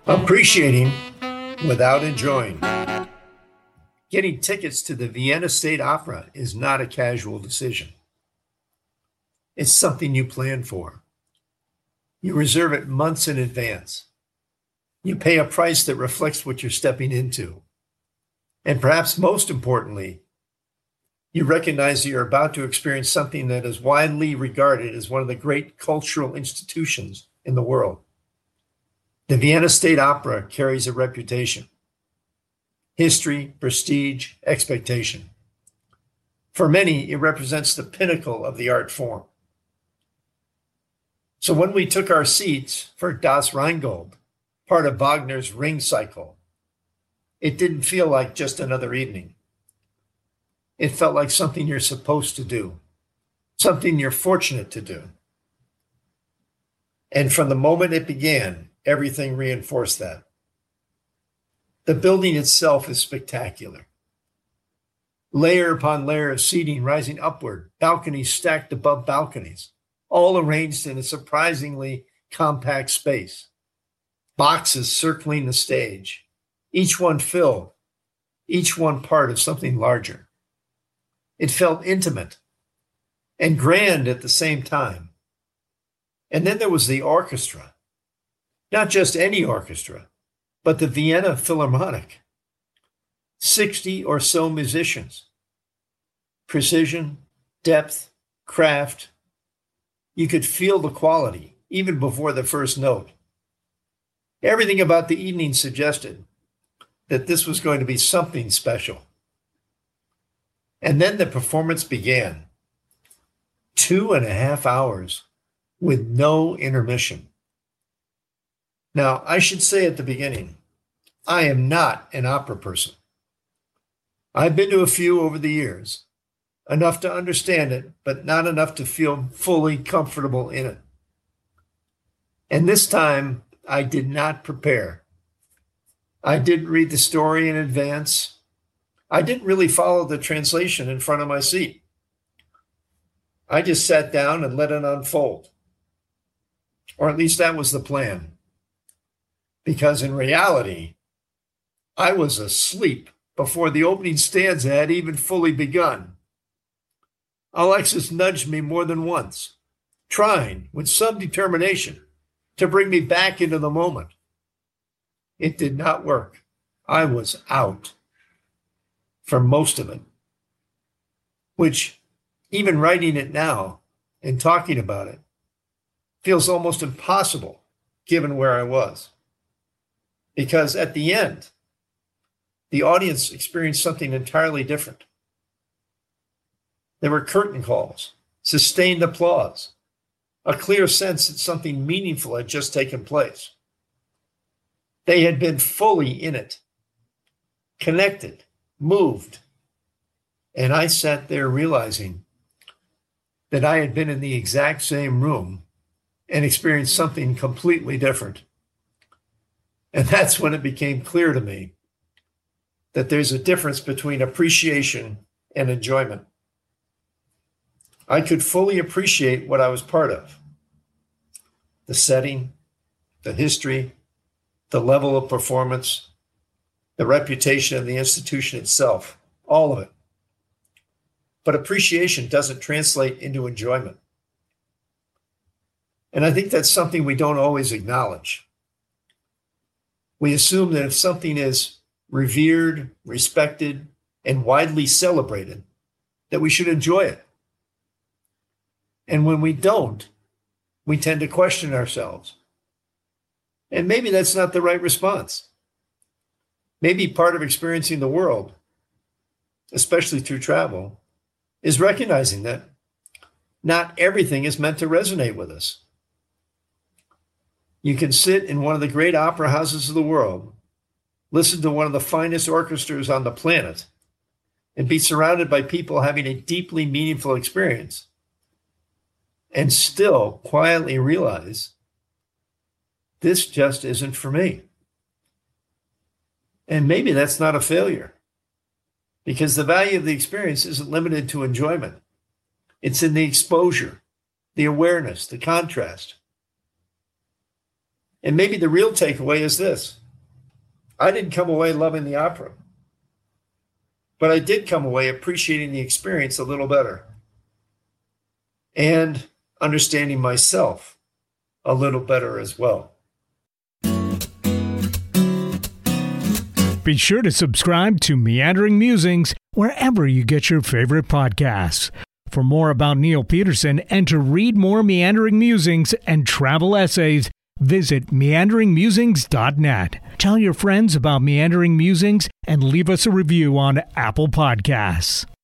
Appreciating without enjoying. Getting tickets to the Vienna State Opera is not a casual decision. It's something you plan for. You reserve it months in advance. You pay a price that reflects what you're stepping into. And perhaps most importantly, you recognize that you're about to experience something that is widely regarded as one of the great cultural institutions in the world. The Vienna State Opera carries a reputation, history, prestige, expectation. For many, it represents the pinnacle of the art form. So when we took our seats for Das Rheingold, part of Wagner's Ring Cycle, it didn't feel like just another evening. It felt like something you're supposed to do, something you're fortunate to do. And from the moment it began, everything reinforced that. The building itself is spectacular. Layer upon layer of seating rising upward, balconies stacked above balconies, all arranged in a surprisingly compact space. Boxes circling the stage, each one filled, each one part of something larger. It felt intimate and grand at the same time. And then there was the orchestra. Not just any orchestra, but the Vienna Philharmonic. 60 or so musicians. Precision, depth, craft. You could feel the quality even before the first note. Everything about the evening suggested that this was going to be something special. And then the performance began. 2.5 hours with no intermission. Now, I should say at the beginning, I am not an opera person. I've been to a few over the years, enough to understand it, but not enough to feel fully comfortable in it. And this time, I did not prepare. I didn't read the story in advance. I didn't really follow the translation in front of my seat. I just sat down and let it unfold. Or at least that was the plan. Because in reality, I was asleep before the opening stanza had even fully begun. Alexis nudged me more than once, trying with some determination to bring me back into the moment. It did not work. I was out for most of it, which even writing it now and talking about it feels almost impossible given where I was. Because at the end, the audience experienced something entirely different. There were curtain calls, sustained applause, a clear sense that something meaningful had just taken place. They had been fully in it, connected, moved. And I sat there realizing that I had been in the exact same room and experienced something completely different. And that's when it became clear to me that there's a difference between appreciation and enjoyment. I could fully appreciate what I was part of. The setting, the history, the level of performance, the reputation of the institution itself, all of it. But appreciation doesn't translate into enjoyment. And I think that's something we don't always acknowledge. We assume that if something is revered, respected, and widely celebrated, that we should enjoy it. And when we don't, we tend to question ourselves. And maybe that's not the right response. Maybe part of experiencing the world, especially through travel, is recognizing that not everything is meant to resonate with us. You can sit in one of the great opera houses of the world, listen to one of the finest orchestras on the planet, and be surrounded by people having a deeply meaningful experience, and still quietly realize this just isn't for me. And maybe that's not a failure, because the value of the experience isn't limited to enjoyment. It's in the exposure, the awareness, the contrast. And maybe the real takeaway is this. I didn't come away loving the opera, but I did come away appreciating the experience a little better and understanding myself a little better as well. Be sure to subscribe to Meandering Musings wherever you get your favorite podcasts. For more about Neil Peterson and to read more Meandering Musings and travel essays, visit meanderingmusings.net. Tell your friends about Meandering Musings and leave us a review on Apple Podcasts.